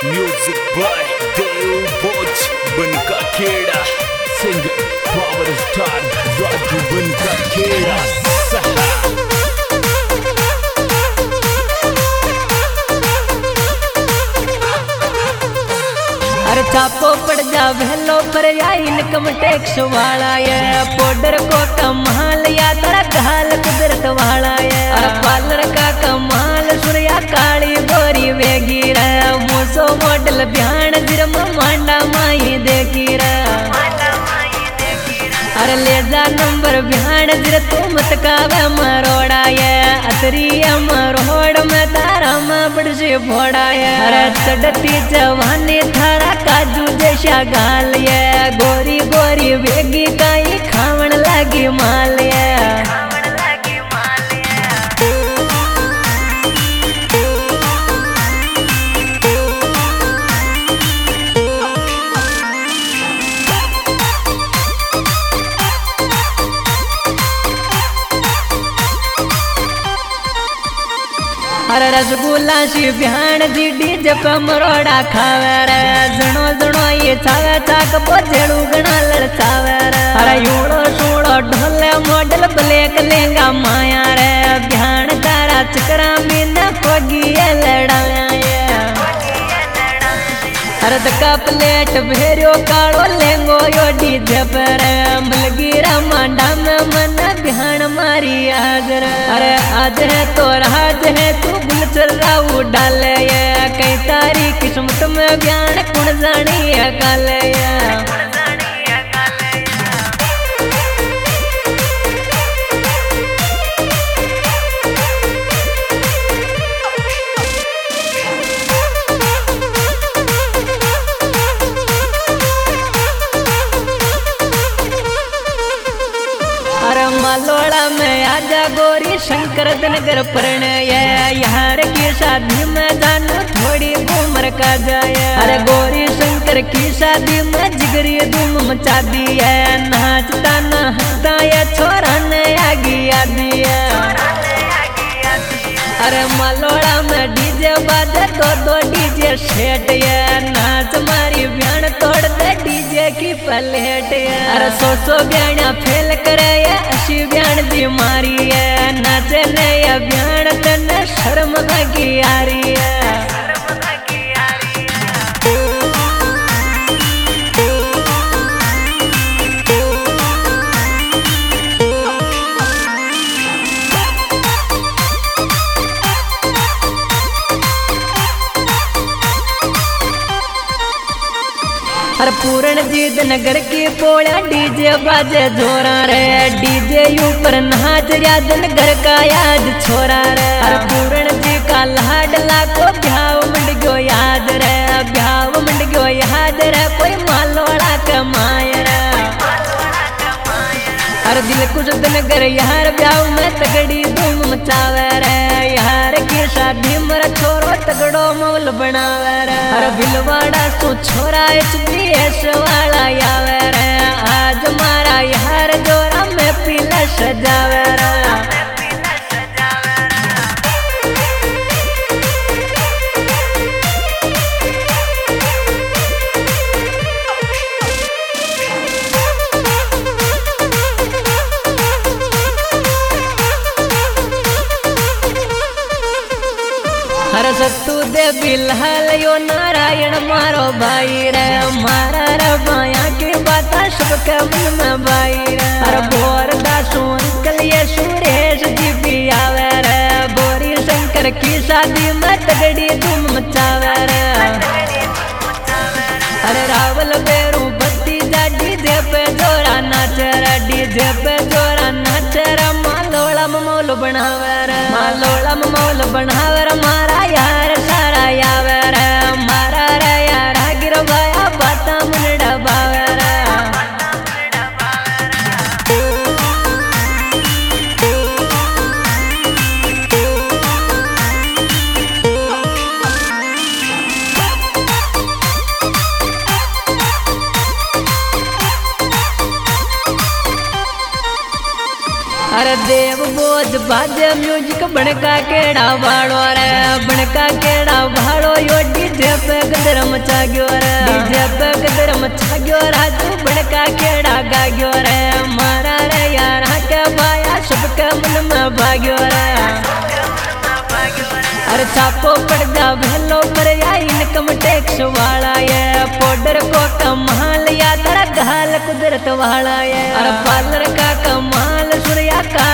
music by Dev बोझ बनका खेड़ा सिंग पावर स्टार राजू बनका खेड़ा सहा अरे छापो पड़ जा भेलो पर या इनकम टैक्स वाला ये पाउडर को कमाल या तेरा गाल कुदरत वाला ये अरे पार्लर का कमाल सूर्या काली गोरी वेगी रे मूसो मॉडल ध्यान जिरम मांडा माई देखी रे अरे ले जा नंबर ध्यान जिर तू मत कावे मरोड़ा ये अतरी मरोड़ में तारा में बड़से भोड़ा ये अरे चढ़ती जवानी थारा काजू जैसा गाल ये गोरी गोरी वेगी काई खावन लगी माल ये अरे रसगुल्ला सी बिहान जी डीजे पे मरोड़ा खावे रे जणो जणो ये चावे चाक पोजेड़ू गणा लड़चावे रे अरे यूड़ो सूड़ो ढोले मॉडल ब्लैक लेंगा माया रे बिहान तारा चकरा में न कोगी लड़ाया अरे दका प्लेट भेरियो कालो लेंगो यो डीजे पर मलगीरा मांडा में मन ध्यान मारी आज रे अरे आज है तो राज है तू गुलचर राऊ डाले ये कई तारी किस्मत में ज्ञान कुण जानी है काले मालोड़ा में आजा गोरी शंकर दनगर परण यार की शादी में जानू थोड़ी उम्र का जाए अरे गोरी शंकर की शादी में जिगरी धूम मचा दी है नाचता नहाता या छोरा ने आगी आदि अरे मालोड़ा में डीजे बाजे दो डीजे सेट ये नाच मारी ब्यान तोड़ दे डीजे की पलेट अरे सो ब्याणा फेल करे ये अशी ब्यान दी मारी है नाचे ने ये ब्यान तने शर्म लगी आ रही है अरे पूर्ण जीत नगर की पोड़ा डीजे बाजे जोरा रे डीजे ऊपर नाच याद नगर का याद छोरा रे अरे पूर्ण जी का लाडला को ब्याव मंड गयो याद रे ब्याव मंड गयो याद रे कोई मालोड़ा कमाए रे अरे दिल कुछ नगर यार ब्याव में तगड़ी धूम मचावे रे यार की शादी मर छोरो तगड़ो मौल बनावे रे अरे भिलवाड़ा तू छोरा एचबीएस वाला यावे रे आज मारा यार जोरा में पीला सजावे रे अरे सत्तू दे बिलहाल यो नारायण मारो भाई रे मारा रे बाया की बात सबके मन में भाई रे अरे बोर दासू अंकल ये सुरेश जी भी आवे रे बोरी शंकर की शादी में तगड़ी धूम मचावे रे अरे रावल बेरू बत्ती जा डीजे पे जोरा नाच रे डीजे पे जोरा नाच रे मालोड़ा मौल बनावे रे मालोड़ा मौल बनावे रे मारा यार सारा यावे रे मारा रे यार गिर भाया बाता मन डबावे रे अरे देव बोझ बाजे म्यूजिक बनका केड़ा भाड़ो रे बनका केड़ा भाड़ो यो डीजे पे गदर मचा गयो रे डीजे पे गदर मचा गयो राजू बनका केड़ा गा गयो रे मारा रे यार के भाया सबके मन में भाग्यो रे अरे छापो पड़ जा भेलो पर या इनकम टैक्स वाला ये पाउडर को कमाल या तेरा गाल कुदरत वाला ये अरे पार्लर का कमाल सूर्या का